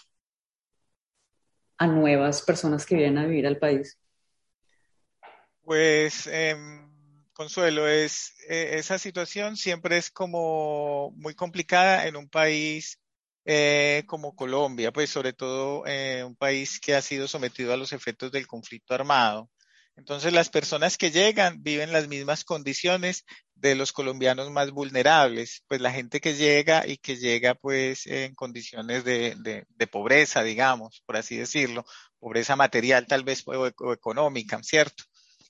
Speaker 6: a nuevas personas que vienen a vivir al país.
Speaker 8: Pues, Consuelo, esa situación siempre es como muy complicada en un país como Colombia, pues sobre todo un país que ha sido sometido a los efectos del conflicto armado. Entonces las personas que llegan viven las mismas condiciones de los colombianos más vulnerables, pues la gente que llega pues en condiciones de pobreza, digamos, por así decirlo, pobreza material tal vez o económica, ¿cierto?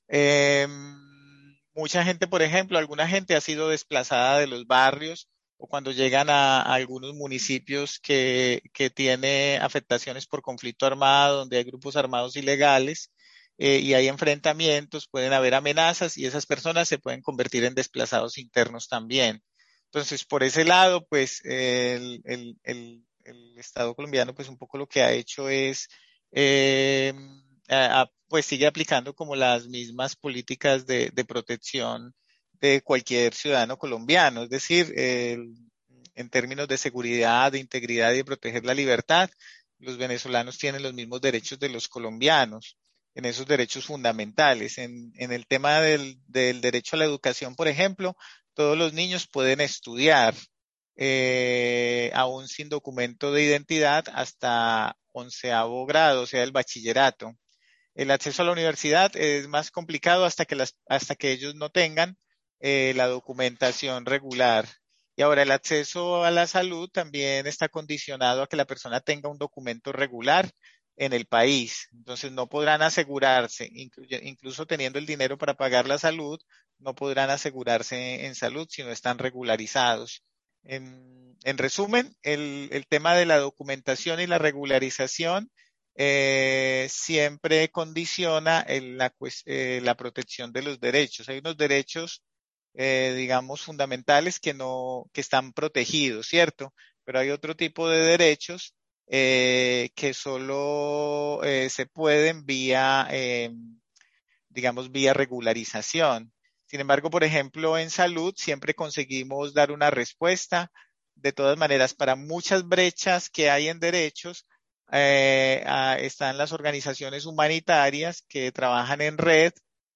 Speaker 8: Mucha gente, por ejemplo, alguna gente ha sido desplazada de los barrios o cuando llegan a algunos municipios que tiene afectaciones por conflicto armado, donde hay grupos armados ilegales, y hay enfrentamientos, pueden haber amenazas y esas personas se pueden convertir en desplazados internos también. Entonces, por ese lado, pues el Estado colombiano, pues un poco lo que ha hecho es, pues sigue aplicando como las mismas políticas de protección de cualquier ciudadano colombiano, es decir, en términos de seguridad, de integridad y de proteger la libertad, los venezolanos tienen los mismos derechos de los colombianos en esos derechos fundamentales. En el tema del derecho a la educación, por ejemplo, todos los niños pueden estudiar aún sin documento de identidad hasta 11º grado, o sea, el bachillerato. El acceso a la universidad es más complicado hasta que ellos no tengan la documentación regular. Y ahora el acceso a la salud también está condicionado a que la persona tenga un documento regular en el país. Entonces no podrán asegurarse, incluso teniendo el dinero para pagar la salud, no podrán asegurarse en salud si no están regularizados. En resumen, el tema de la documentación y la regularización siempre condiciona la protección de los derechos. Hay unos derechos, digamos, fundamentales que están protegidos, ¿cierto? Pero hay otro tipo de derechos que solo se pueden digamos, vía regularización. Sin embargo, por ejemplo, en salud siempre conseguimos dar una respuesta. De todas maneras, para muchas brechas que hay en derechos, están las organizaciones humanitarias que trabajan en red,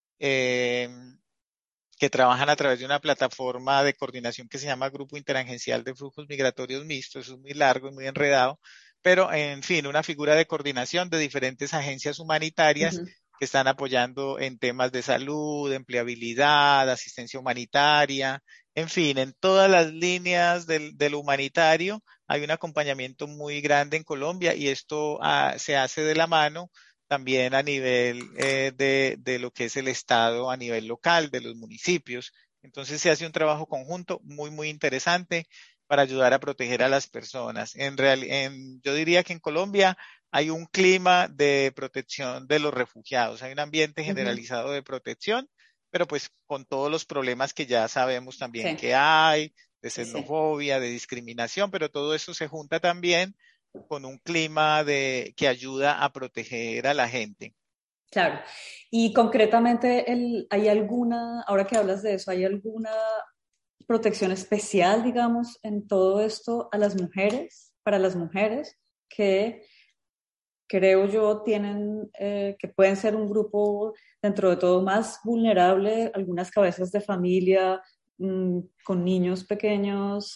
Speaker 8: que trabajan a través de una plataforma de coordinación que se llama Grupo Interagencial de Flujos Migratorios Mixtos. Eso es muy largo y muy enredado, pero en fin, una figura de coordinación de diferentes agencias humanitarias que están apoyando en temas de salud, empleabilidad, asistencia humanitaria, En fin, en todas las líneas del humanitario hay un acompañamiento muy grande en Colombia y esto se hace de la mano también a nivel de lo que es el Estado, a nivel local, de los municipios. Entonces se hace un trabajo conjunto muy, muy interesante para ayudar a proteger a las personas. Yo diría que en Colombia hay un clima de protección de los refugiados, hay un ambiente generalizado de protección, pero pues con todos los problemas que ya sabemos también que hay, de xenofobia, de discriminación, pero todo eso se junta también con un clima que ayuda a proteger a la gente.
Speaker 6: Claro. Y concretamente, ¿hay alguna, ahora que hablas de eso, hay alguna protección especial, digamos, en todo esto a las mujeres, para las mujeres que creo yo tienen, que pueden ser un grupo dentro de todo más vulnerable, algunas cabezas de familia con niños pequeños,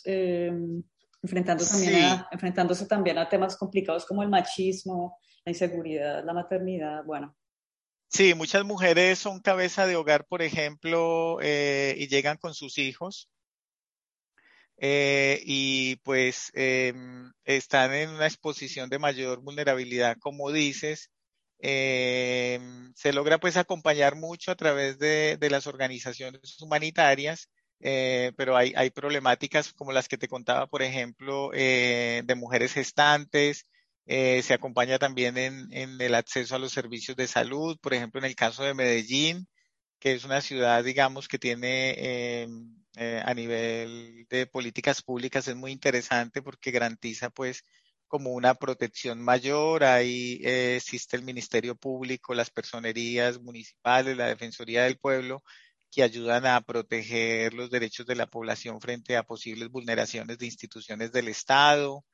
Speaker 6: enfrentándose también a temas complicados como el machismo, la inseguridad, la maternidad, bueno.
Speaker 8: Sí, muchas mujeres son cabeza de hogar, por ejemplo, y llegan con sus hijos. Y pues están en una exposición de mayor vulnerabilidad, como dices. Se logra pues acompañar mucho a través de las organizaciones humanitarias, pero hay problemáticas como las que te contaba, por ejemplo, de mujeres gestantes. Se acompaña también en el acceso a los servicios de salud, por ejemplo, en el caso de Medellín, que es una ciudad, digamos, que tiene a nivel de políticas públicas es muy interesante porque garantiza pues como una protección mayor. Ahí existe el Ministerio Público, las personerías municipales, la Defensoría del Pueblo, que ayudan a proteger los derechos de la población frente a posibles vulneraciones de instituciones del Estado.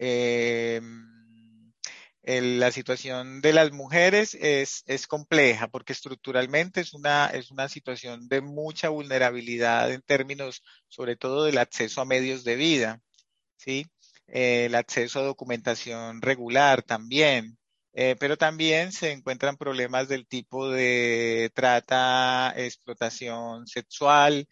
Speaker 8: La situación de las mujeres es compleja porque estructuralmente es una situación de mucha vulnerabilidad en términos sobre todo del acceso a medios de vida, ¿sí? El acceso a documentación regular también, pero también se encuentran problemas del tipo de trata, explotación sexual,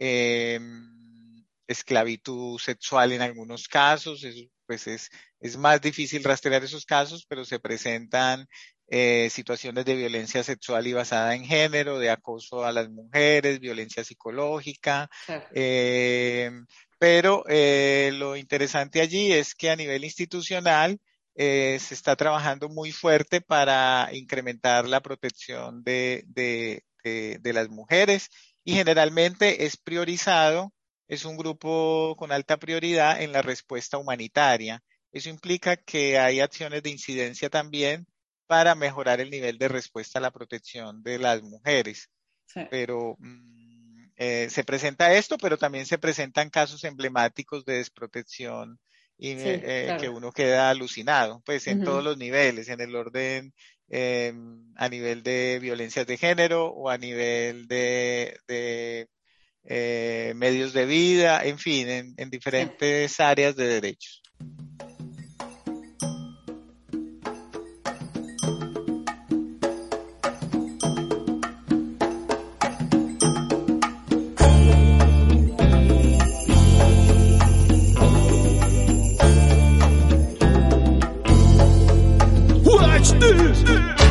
Speaker 8: esclavitud sexual en algunos casos. Es más difícil rastrear esos casos, pero se presentan situaciones de violencia sexual y basada en género, de acoso a las mujeres, violencia psicológica.
Speaker 6: Claro.
Speaker 8: Pero lo interesante allí es que a nivel institucional se está trabajando muy fuerte para incrementar la protección de las mujeres y generalmente es priorizado. Es un grupo con alta prioridad en la respuesta humanitaria. Eso implica que hay acciones de incidencia también para mejorar el nivel de respuesta a la protección de las mujeres. Sí. Pero se presenta esto, pero también se presentan casos emblemáticos de desprotección y claro, que uno queda alucinado, pues en todos los niveles, en el orden a nivel de violencias de género o a nivel de medios de vida, en fin, en diferentes áreas de derechos.
Speaker 10: Watch this!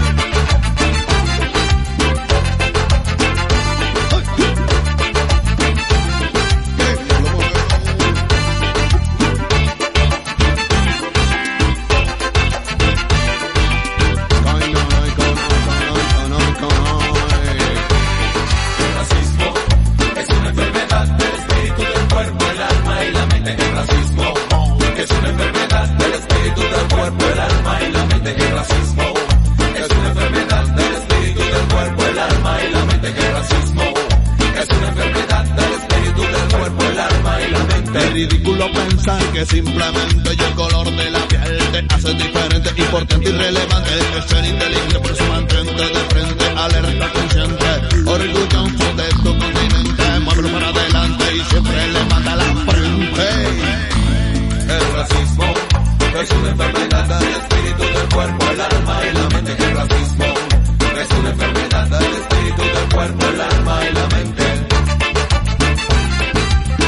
Speaker 11: Que simplemente y el color de la piel te hace diferente, importante y relevante. Es ser inteligente, por eso mantente de frente, alerta, consciente, orgulloso de tu continente. Muévelo para adelante y siempre levanta la frente. El racismo es una enfermedad del espíritu, del cuerpo, el alma y la mente. El racismo es una enfermedad del espíritu, del cuerpo, el alma y la mente.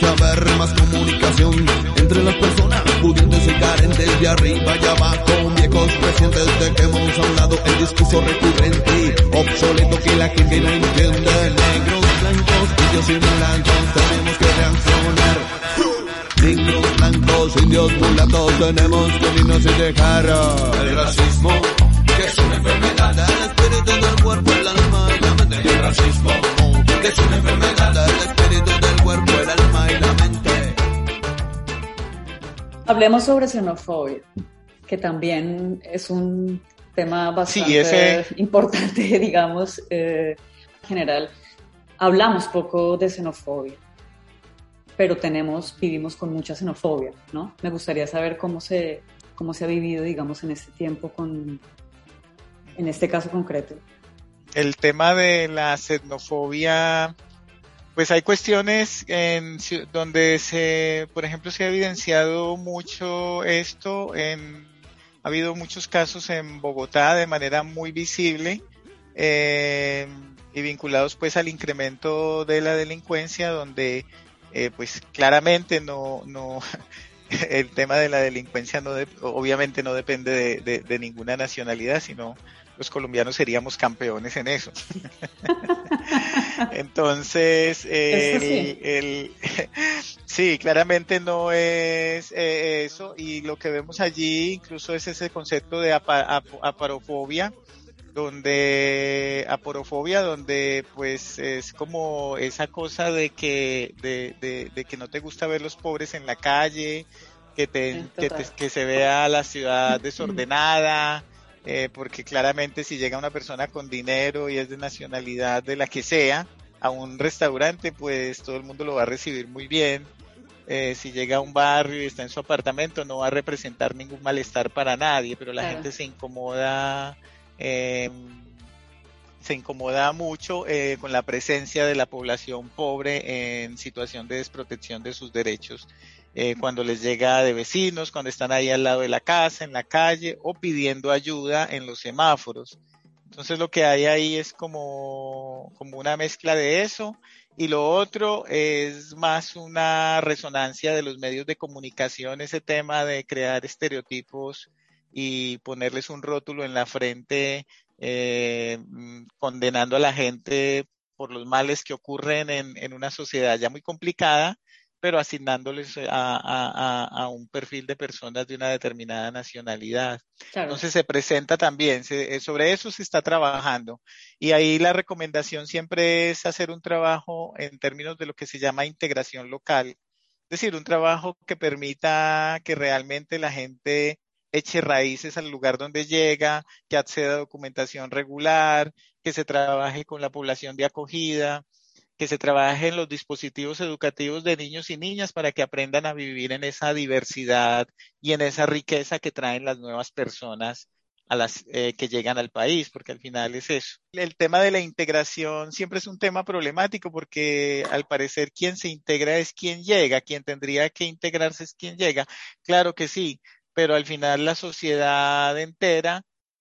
Speaker 11: haber más comunicación entre las personas pudientes y carentes, de arriba y abajo, viejos recientes. Dejemos a un lado el discurso recurrente, obsoleto que la gente no entiende. Negros, blancos, indios y mulatos, tenemos que reaccionar. Negros, blancos, indios, mulatos, tenemos que unirnos y dejar el racismo, que es una enfermedad del espíritu, del cuerpo, el alma y la mente. El racismo, que es una enfermedad del espíritu, del cuerpo, el alma y la mente.
Speaker 6: Hablemos sobre xenofobia, que también es un tema bastante importante, digamos, en general. Hablamos poco de xenofobia, pero vivimos con mucha xenofobia, ¿no? Me gustaría saber cómo se ha vivido, digamos, en este tiempo en este caso concreto.
Speaker 8: El tema de la xenofobia, pues hay cuestiones donde por ejemplo, se ha evidenciado mucho esto. Ha habido muchos casos en Bogotá de manera muy visible, y vinculados pues al incremento de la delincuencia, donde pues claramente no el tema de la delincuencia obviamente no depende de ninguna nacionalidad, sino los colombianos seríamos campeones en eso. Entonces, sí, claramente no es eso, y lo que vemos allí incluso es ese concepto de aparofobia, donde pues es como esa cosa de que no te gusta ver los pobres en la calle, que se vea la ciudad desordenada, porque claramente si llega una persona con dinero y es de nacionalidad de la que sea a un restaurante, pues todo el mundo lo va a recibir muy bien. Si llega a un barrio y está en su apartamento, no va a representar ningún malestar para nadie, pero la gente se incomoda mucho con la presencia de la población pobre en situación de desprotección de sus derechos, cuando les llega de vecinos, cuando están ahí al lado de la casa, en la calle, o pidiendo ayuda en los semáforos. Entonces lo que hay ahí es como una mezcla de eso, y lo otro es más una resonancia de los medios de comunicación, ese tema de crear estereotipos y ponerles un rótulo en la frente, condenando a la gente por los males que ocurren en una sociedad ya muy complicada, pero asignándoles a un perfil de personas de una determinada nacionalidad. Claro. Entonces se presenta también, sobre eso se está trabajando, y ahí la recomendación siempre es hacer un trabajo en términos de lo que se llama integración local, es decir, un trabajo que permita que realmente la gente eche raíces al lugar donde llega, que acceda a documentación regular, que se trabaje con la población de acogida, que se trabaje en los dispositivos educativos de niños y niñas para que aprendan a vivir en esa diversidad y en esa riqueza que traen las nuevas personas a las que llegan al país, porque al final es eso. El tema de la integración siempre es un tema problemático, porque al parecer quien se integra es quien llega, quien tendría que integrarse es quien llega. Claro que sí, pero al final la sociedad entera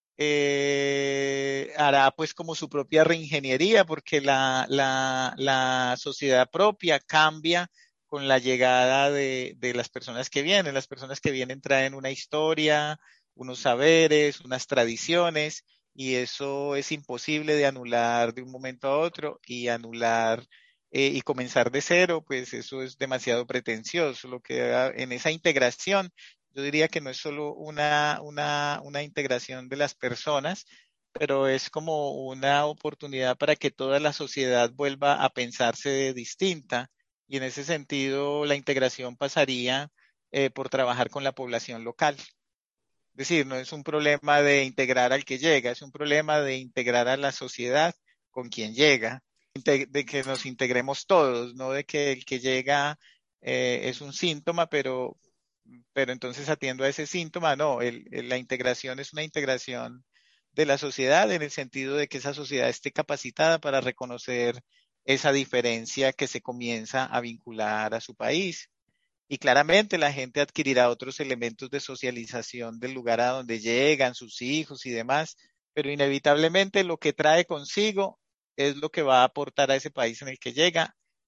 Speaker 8: hará pues como su propia reingeniería, porque la sociedad propia cambia con la llegada de las personas que vienen. Las personas que vienen traen una historia, unos saberes, unas tradiciones, y eso es imposible de anular de un momento a otro, y anular y comenzar de cero, pues eso es demasiado pretencioso. Lo que en esa integración, yo diría que no es solo una integración de las personas, pero es como una oportunidad para que toda la sociedad vuelva a pensarse distinta, y en ese sentido la integración pasaría por trabajar con la población local. Es decir, no es un problema de integrar al que llega, es un problema de integrar a la sociedad con quien llega, de que nos integremos todos, no de que el que llega es un síntoma, pero entonces atiendo a ese síntoma. No, la integración es una integración de la sociedad, en el sentido de que esa sociedad esté capacitada para reconocer esa diferencia que se comienza a vincular a su país. Y claramente la gente adquirirá otros elementos de socialización del lugar a donde llegan, sus hijos y demás, pero inevitablemente lo que trae consigo es lo que va a aportar a ese país en el que llega,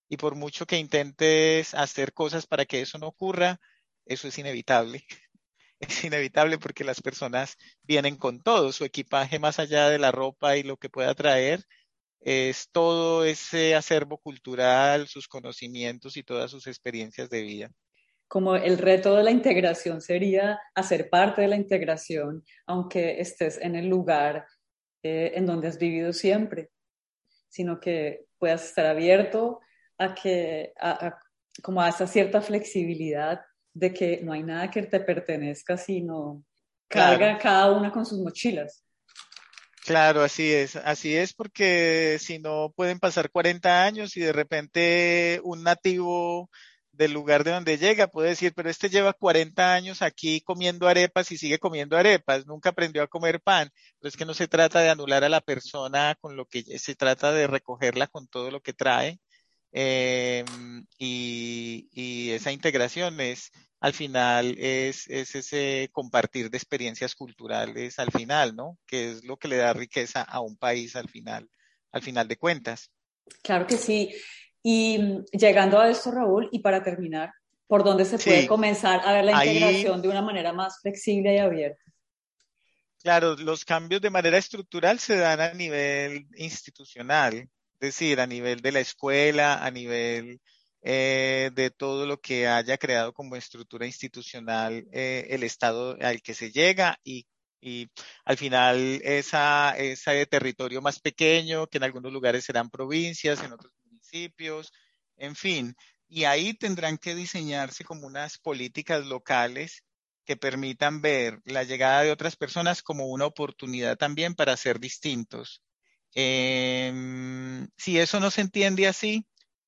Speaker 8: y por mucho que intentes hacer cosas para que eso no ocurra, eso es inevitable. Es inevitable porque las personas vienen con todo, su equipaje más allá de la ropa y lo que pueda traer, es todo ese acervo cultural, sus conocimientos y todas sus experiencias de vida.
Speaker 6: Como el reto de la integración sería hacer parte de la integración, aunque estés en el lugar en donde has vivido siempre, sino que puedas estar abierto a como a esa cierta flexibilidad de que no hay nada que te pertenezca, sino carga cada una con sus mochilas.
Speaker 8: Claro, así es porque si no pueden pasar 40 años y de repente un nativo del lugar de donde llega puede decir, pero este lleva 40 años aquí comiendo arepas y sigue comiendo arepas, nunca aprendió a comer pan, pero es que no se trata de anular a la persona con lo que se trata de recogerla con todo lo que trae, y esa integración es al final es ese compartir de experiencias culturales al final, ¿no? Que es lo que le da riqueza a un país al final de cuentas.
Speaker 6: Claro que sí. Y llegando a esto, Raúl, y para terminar, ¿por dónde se puede comenzar a ver la integración de una manera más flexible y abierta?
Speaker 8: Claro, los cambios de manera estructural se dan a nivel institucional, es decir, a nivel de la escuela, a nivel de todo lo que haya creado como estructura institucional el Estado al que se llega y al final ese territorio más pequeño, que en algunos lugares serán provincias, en otros municipios, en fin, y ahí tendrán que diseñarse como unas políticas locales que permitan ver la llegada de otras personas como una oportunidad también para ser distintos. Si eso no se entiende así,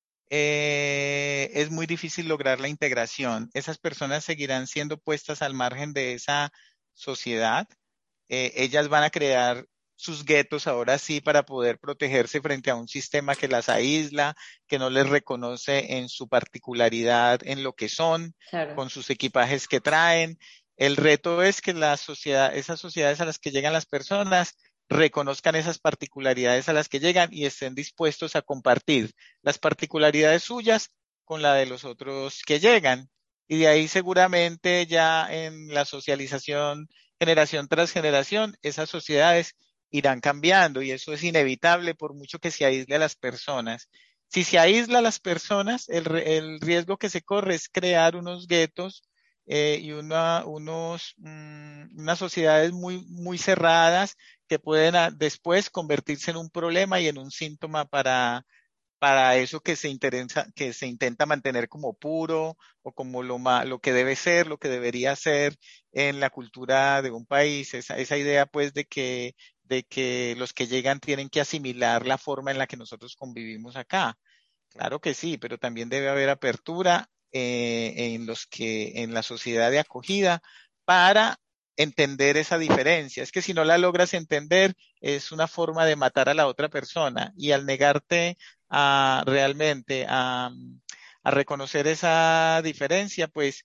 Speaker 8: es muy difícil lograr la integración. Esas personas seguirán siendo puestas al margen de esa sociedad. Ellas van a crear sus guetos ahora sí para poder protegerse frente a un sistema que las aísla, que no les reconoce en su particularidad, en lo que son, con sus equipajes que traen. El reto es que esas sociedades a las que llegan las personas reconozcan esas particularidades a las que llegan y estén dispuestos a compartir las particularidades suyas con la de los otros que llegan. Y de ahí seguramente ya en la socialización generación tras generación, esas sociedades irán cambiando y eso es inevitable por mucho que se aísle a las personas. Si se aísla a las personas, el riesgo que se corre es crear unos guetos y unas sociedades muy, muy cerradas que pueden después convertirse en un problema y en un síntoma para eso que se intenta mantener como puro o como lo que debe ser, lo que debería ser en la cultura de un país. Esa idea pues de que los que llegan tienen que asimilar la forma en la que nosotros convivimos acá. Claro que sí, pero también debe haber apertura en la sociedad de acogida para entender esa diferencia. Es que si no la logras entender, es una forma de matar a la otra persona y al negarte realmente a reconocer esa diferencia, pues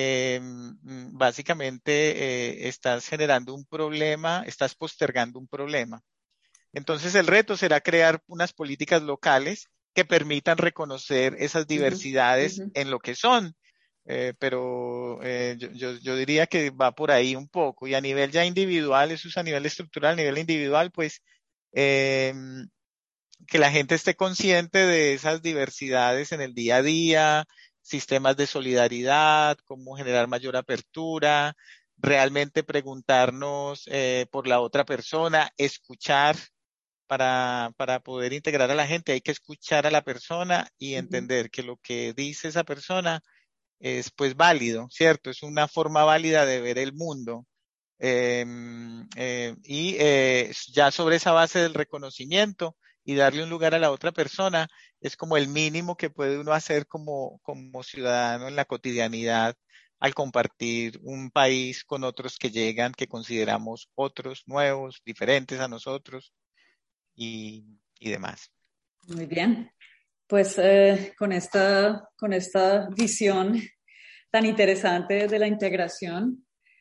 Speaker 8: básicamente estás generando un problema, estás postergando un problema. Entonces el reto será crear unas políticas locales que permitan reconocer esas diversidades en lo que son. Pero yo diría que va por ahí un poco y a nivel ya individual, eso es a nivel estructural, a nivel individual, pues que la gente esté consciente de esas diversidades en el día a día, sistemas de solidaridad, cómo generar mayor apertura, realmente preguntarnos por la otra persona, escuchar para poder integrar a la gente, hay que escuchar a la persona y entender que lo que dice esa persona es pues válido, ¿cierto? Es una forma válida de ver el mundo. Ya sobre esa base del reconocimiento y darle un lugar a la otra persona es como el mínimo que puede uno hacer como ciudadano en la cotidianidad al compartir un país con otros que llegan, que consideramos otros, nuevos, diferentes a nosotros y demás.
Speaker 6: Muy bien. Pues con esta visión tan interesante de la integración,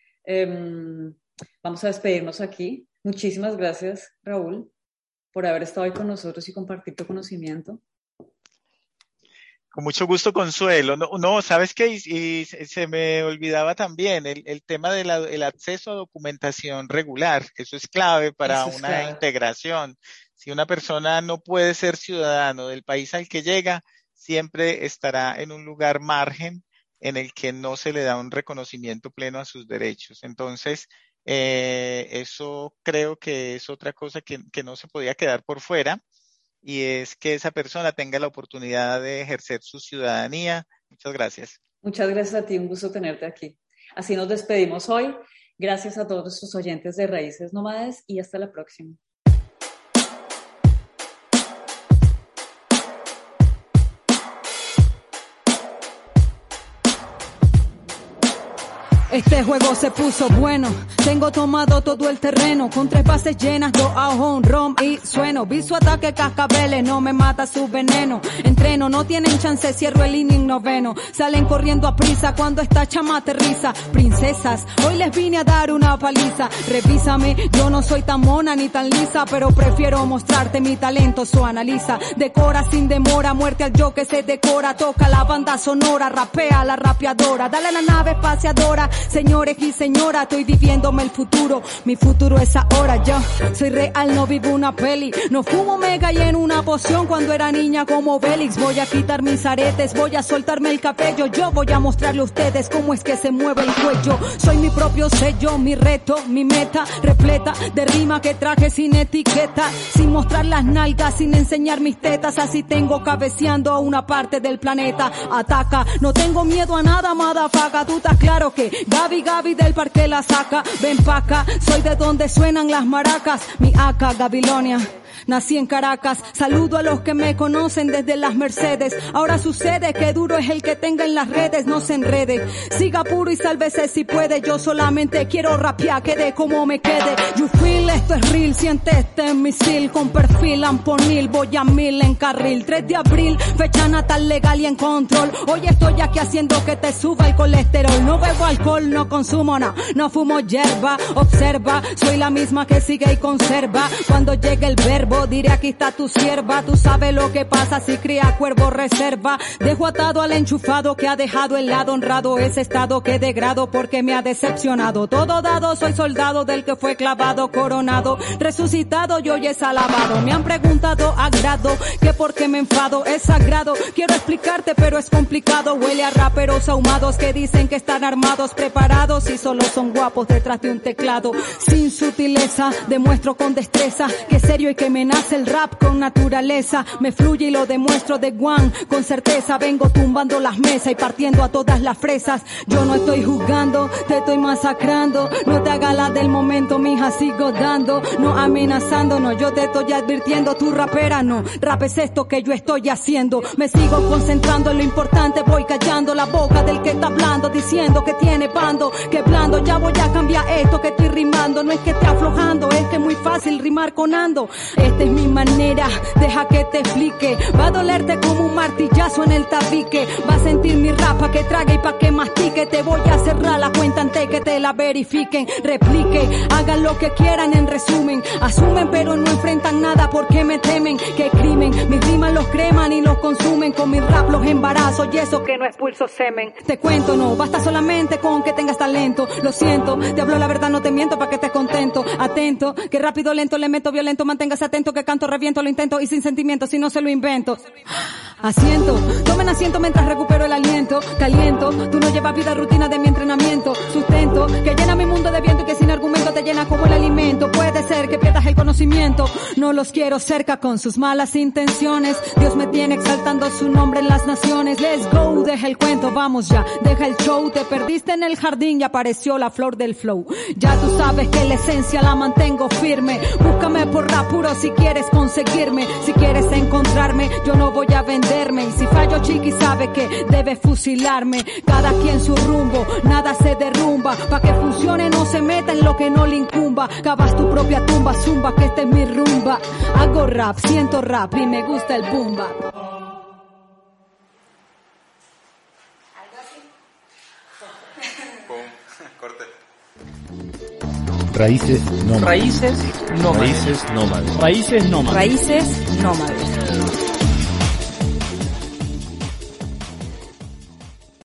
Speaker 6: vamos a despedirnos aquí. Muchísimas gracias, Raúl, por haber estado hoy con nosotros y compartir tu conocimiento.
Speaker 8: Con mucho gusto, Consuelo. No, ¿sabes qué? Y se me olvidaba también el tema del acceso a documentación regular. Eso es clave para una integración. Si una persona no puede ser ciudadano del país al que llega, siempre estará en un lugar margen en el que no se le da un reconocimiento pleno a sus derechos. Entonces, eso creo que es otra cosa que no se podía quedar por fuera, y es que esa persona tenga la oportunidad de ejercer su ciudadanía. Muchas gracias.
Speaker 6: Muchas gracias a ti, un gusto tenerte aquí. Así nos despedimos hoy. Gracias a todos nuestros oyentes de Raíces Nómades y hasta la próxima.
Speaker 10: Este juego se puso bueno, tengo tomado todo el terreno, con 3 bases llenas, 2 out home run y sueno. Vi su ataque cascabeles, no me mata su veneno. Entreno, no tienen chance, cierro el inning noveno. Salen corriendo a prisa cuando esta chama aterriza. Princesas, hoy les vine a dar una paliza. Revísame, yo no soy tan mona ni tan lisa, pero prefiero mostrarte mi talento, so analiza. Decora sin demora, muerte al yo que se decora. Toca la banda sonora, rapea la rapeadora. Dale a la nave espaciadora. Señores y señoras, estoy viviéndome el futuro. Mi futuro es ahora, yo soy real, no vivo una peli. No fumo mega y en una poción cuando era niña como Bélix. Voy a quitar mis aretes, voy a soltarme el cabello. Yo voy a mostrarle a ustedes cómo es que se mueve el cuello. Soy mi propio sello, mi reto, mi meta repleta de rima que traje sin etiqueta, sin mostrar las nalgas, sin enseñar mis tetas. Así tengo cabeceando a una parte del planeta. Ataca, no tengo miedo a nada, motherfucker. Tú estás claro que Gaby del parque la saca. Ven pa' acá, soy de donde suenan las maracas. Mi AK, Gabilonia. Nací en Caracas, saludo a los que me conocen desde las Mercedes. Ahora sucede que duro es el que tenga en las redes, no se enrede. Siga puro y sálvese si puede, yo solamente quiero rapear, quede como me quede. You feel, esto es real, siente este misil con perfil amponil, voy a 1000 en carril. 3 de abril, fecha natal legal y en control. Hoy estoy aquí haciendo que te suba el colesterol. No bebo alcohol, no consumo, no fumo hierba. Observa, soy la misma que sigue y conserva. Cuando llegue el verbo diré aquí está tu sierva. Tú sabes lo que pasa si cría cuervo reserva. Dejo atado al enchufado que ha dejado el lado honrado. Ese estado que degrado porque me ha decepcionado. Todo dado, soy soldado del que fue clavado, coronado, resucitado y hoy es alabado. Me han preguntado a grado que por qué me enfado. Es sagrado, quiero explicarte pero es complicado. Huele a raperos ahumados que dicen que están armados, preparados y solo son guapos detrás de un teclado. Sin sutileza, demuestro con destreza que serio y que me nace el rap con naturaleza. Me fluye y lo demuestro de one con certeza. Vengo tumbando las mesas y partiendo a todas las fresas. Yo no estoy jugando, te estoy masacrando. No te hagas la del momento, mija, sigo dando. No amenazando, no, yo te estoy advirtiendo. Tu rapera no, rap es esto que yo estoy haciendo. Me sigo concentrando en lo importante, voy callando la boca del que está hablando, diciendo que tiene bando, que blando. Ya voy a cambiar esto que estoy rimando. No es que esté aflojando, es que es muy fácil rimar con ando. Esta es mi manera, deja que te explique. Va a dolerte como un martillazo en el tabique. Va a sentir mi rap pa' que trague y pa' que mastique. Te voy a cerrar la cuenta antes que te la verifiquen. Replique, hagan lo que quieran en resumen. Asumen pero no enfrentan nada porque me temen. Que crimen, mis rimas los creman y los consumen. Con mi rap los embarazo y eso que no expulso semen. Te cuento, no, basta solamente con que tengas talento. Lo siento, te hablo la verdad, no te miento pa' que estés contento. Atento, que rápido, lento, le meto violento. Manténgase atento que canto, reviento, lo intento y sin sentimiento, si no se lo invento. Asiento, tomen asiento mientras recupero el aliento. Caliento, tú no llevas vida rutina de mi entrenamiento. Sustento, que llena mi mundo de viento y que sin argumento te llena como el alimento. Puede ser que pierdas el conocimiento. No los quiero cerca con sus malas intenciones. Dios me tiene exaltando su nombre en las naciones. Let's go, deja el cuento, vamos ya, deja el show. Te perdiste en el jardín y apareció la flor del flow. Ya tú sabes que la esencia la mantengo firme. Búscame por rap puro si quieres conseguirme. Si quieres encontrarme, yo no voy a venderme. Y si fallo, chiqui, sabe que debe fusilarme. Cada quien su rumbo, nada se derrumba. Pa' que funcione no se meta en lo que no le incumba. Cavas tu propia tumba, zumba, que esta es mi rumba. Hago rap, siento rap y me gusta el boom bap.
Speaker 2: Raíces nómades.
Speaker 4: Raíces nómades.
Speaker 2: Raíces nómades.
Speaker 4: Raíces nómades.
Speaker 6: Raíces nómades.